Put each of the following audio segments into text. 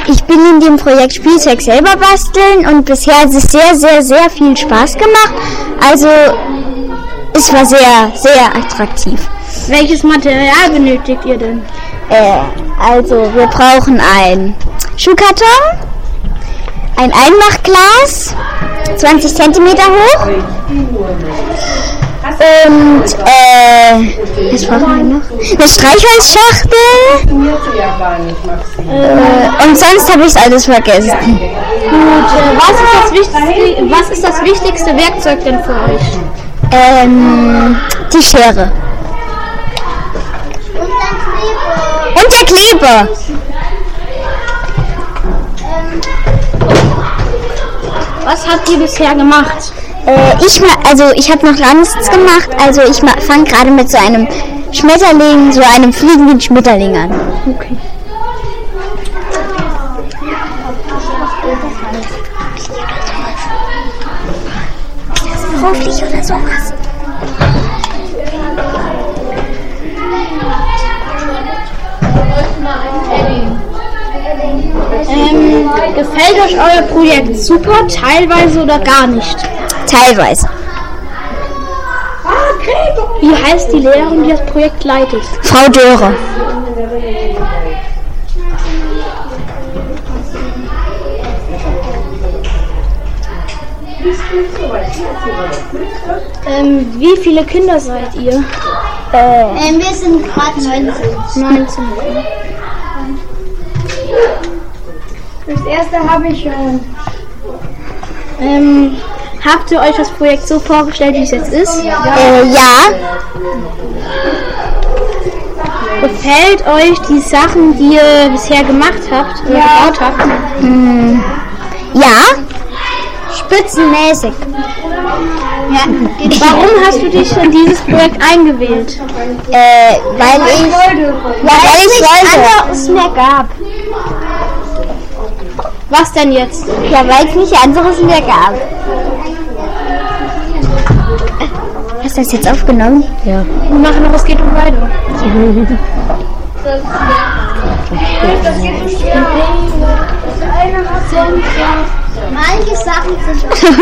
Ich bin in dem Projekt Spielzeug selber basteln und bisher hat es sehr, sehr, sehr viel Spaß gemacht. Also es war sehr, sehr attraktiv. Welches Material benötigt ihr denn? Also wir brauchen einen Schuhkarton, ein Einmachglas, 20 cm hoch und was brauchen wir noch? Eine Streichholzschachtel und sonst habe ich alles vergessen. Gut, was ist das wichtigste Werkzeug denn für euch? Die Schere. Und der Kleber. Was habt ihr bisher gemacht? Ich habe noch gar nichts gemacht. Also ich fange gerade mit so einem Schmetterling, so einem fliegenden Schmetterling an. Okay. Hoffentlich oder sowas. Gefällt euch euer Projekt super, teilweise oder gar nicht? Teilweise. Wie heißt die Lehrerin, die das Projekt leitet? Frau Dörer. Wie viele Kinder seid ihr? Wir sind gerade 19. Das erste habe ich schon. Habt ihr euch das Projekt so vorgestellt, wie es jetzt ist? Ja. Gefällt euch die Sachen, die ihr bisher gemacht habt oder gebaut habt? Ja. Spitzenmäßig. Ja. Warum hast du dich in dieses Projekt eingewählt? Weil ich nichts anderes mehr gab. Was denn jetzt? Ja, weil es nichts anderes mehr gab. Hast du das jetzt aufgenommen? Ja. Wir machen noch, es geht um weiter. Manche Sachen sind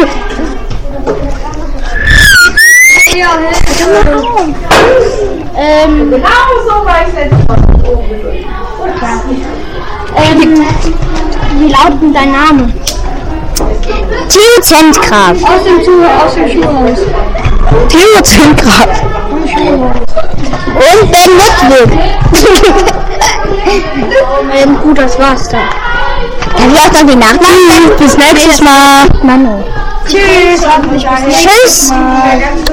Genau so war ich jetzt. Wie lautet denn dein Name? Theo Zentgraf. Aus dem Schulhaus. Theo Zentgraf. Und Ben Ludwig. Gut, das war's dann. Kann ich auch noch die Nachnamen? Bis nächstes Mal. Manu. Tschüss. Tschüss.